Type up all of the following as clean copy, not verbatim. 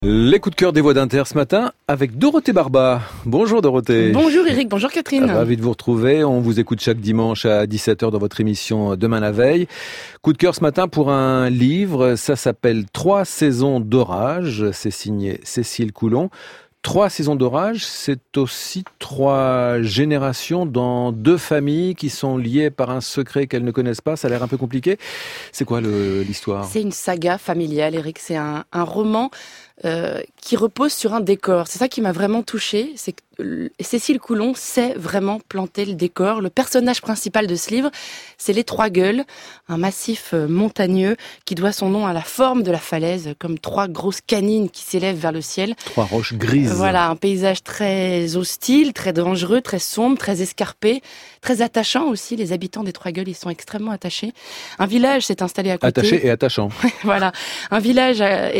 Les coups de cœur des voix d'Inter ce matin avec Dorothée Barba. Bonjour Dorothée. Bonjour Eric, bonjour Catherine. Ravi de vous retrouver. On vous écoute chaque dimanche à 17h dans votre émission Demain la veille. Coup de cœur ce matin pour un livre, ça s'appelle 3 saisons d'orage. C'est signé Cécile Coulon. 3 saisons d'orage, c'est aussi 3 générations dans 2 familles qui sont liées par un secret qu'elles ne connaissent pas. Ça a l'air un peu compliqué. C'est quoi l'histoire ? C'est une saga familiale, Eric. C'est un roman qui repose sur un décor. C'est ça qui m'a vraiment touchée. C'est que Cécile Coulon sait vraiment planter le décor. Le personnage principal de ce livre, c'est les 3 Gueules, un massif montagneux qui doit son nom à la forme de la falaise, comme 3 grosses canines qui s'élèvent vers le ciel. 3 roches grises. Voilà, un paysage très hostile, très dangereux, très sombre, très escarpé, très attachant aussi. Les habitants des 3 Gueules, ils sont extrêmement attachés. Un village s'est installé à côté. Attaché et attachant. Voilà, un village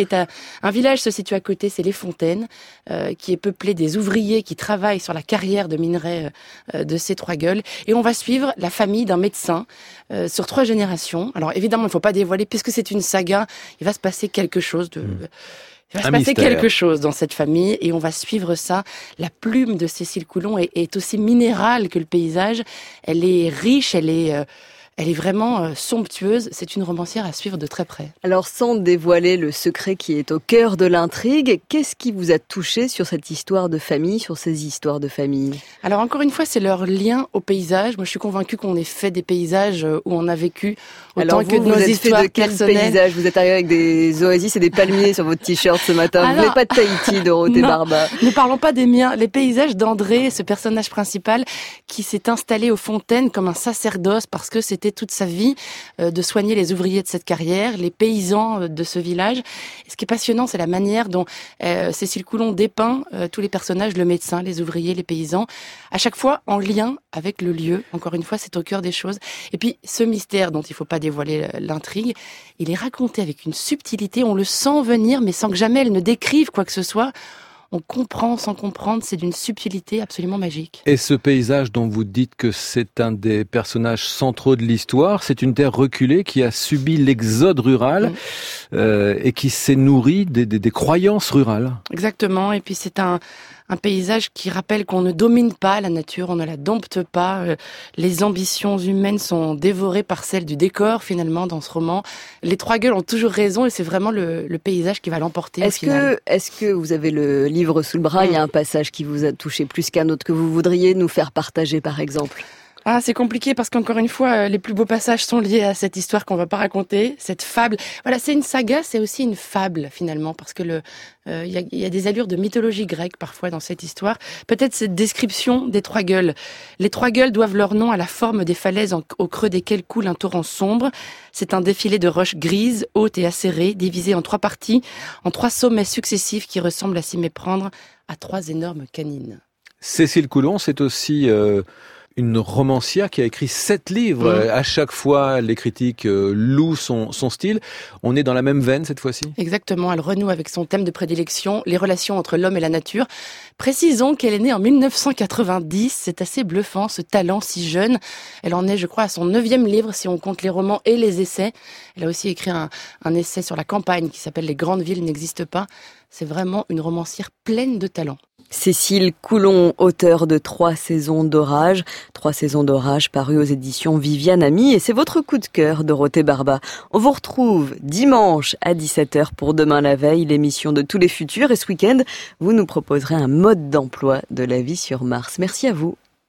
se situe à côté, c'est Les Fontaines, qui est peuplé des ouvriers qui travaillent sur la carrière de minerai de ces 3 Gueules. Et on va suivre la famille d'un médecin sur 3 générations. Alors évidemment, il ne faut pas dévoiler, puisque c'est une saga, il va se passer quelque chose de... Il va se passer quelque chose dans cette famille et on va suivre ça. La plume de Cécile Coulon est aussi minérale que le paysage. Elle est riche, elle est vraiment somptueuse. C'est une romancière à suivre de très près. Alors, sans dévoiler le secret qui est au cœur de l'intrigue, qu'est-ce qui vous a touché sur cette histoire de famille, sur ces histoires de famille ? Alors, encore une fois, c'est leur lien au paysage. Moi, je suis convaincue qu'on ait fait des paysages où on a vécu autant que de nos histoires personnelles. Paysage vous êtes arrivé avec des oasis et des palmiers sur votre t-shirt ce matin. Alors, vous n'êtes pas de Tahiti, Dorothée Barba. Ne parlons pas des miens. Les paysages d'André, ce personnage principal qui s'est installé aux Fontaines comme un sacerdoce parce que c'était toute sa vie de soigner les ouvriers de cette carrière, les paysans de ce village. Et ce qui est passionnant, c'est la manière dont Cécile Coulon dépeint tous les personnages, le médecin, les ouvriers, les paysans, à chaque fois en lien avec le lieu. Encore une fois, c'est au cœur des choses. Et puis, ce mystère dont il ne faut pas dévoiler l'intrigue, il est raconté avec une subtilité, on le sent venir, mais sans que jamais elle ne décrive quoi que ce soit. On comprend sans comprendre, c'est d'une subtilité absolument magique. Et ce paysage dont vous dites que c'est un des personnages centraux de l'histoire, c'est une terre reculée qui a subi l'exode rural et qui s'est nourrie des croyances rurales. Exactement, et puis c'est un paysage qui rappelle qu'on ne domine pas la nature, on ne la dompte pas. Les ambitions humaines sont dévorées par celles du décor, finalement, dans ce roman. Les 3 Gueules ont toujours raison et c'est vraiment le paysage qui va l'emporter au final. Est-ce que vous avez le livre sous le bras, il y a un passage qui vous a touché plus qu'un autre que vous voudriez nous faire partager, par exemple ? Ah, c'est compliqué parce qu'encore une fois, les plus beaux passages sont liés à cette histoire qu'on va pas raconter, cette fable. Voilà, c'est une saga, c'est aussi une fable finalement, parce que il y a des allures de mythologie grecque parfois dans cette histoire. Peut-être cette description des 3 Gueules. Les 3 Gueules doivent leur nom à la forme des falaises au creux desquelles coule un torrent sombre. C'est un défilé de roches grises, hautes et acérées, divisées en 3 parties, en 3 sommets successifs qui ressemblent à s'y méprendre à 3 énormes canines. Cécile Coulon, c'est aussi une romancière qui a écrit 7 livres. À chaque fois, les critiques louent son style. On est dans la même veine cette fois-ci ? Exactement, elle renoue avec son thème de prédilection, les relations entre l'homme et la nature. Précisons qu'elle est née en 1990, c'est assez bluffant, ce talent si jeune. Elle en est, je crois, à son 9e livre, si on compte les romans et les essais. Elle a aussi écrit un essai sur la campagne qui s'appelle « Les grandes villes n'existent pas ». C'est vraiment une romancière pleine de talent. Cécile Coulon, auteure de 3 saisons d'orage. 3 saisons d'orage parues aux éditions Viviane Ami. Et c'est votre coup de cœur, Dorothée Barba. On vous retrouve dimanche à 17h pour Demain la veille, l'émission de tous les futurs. Et ce week-end, vous nous proposerez un mode d'emploi de la vie sur Mars. Merci à vous.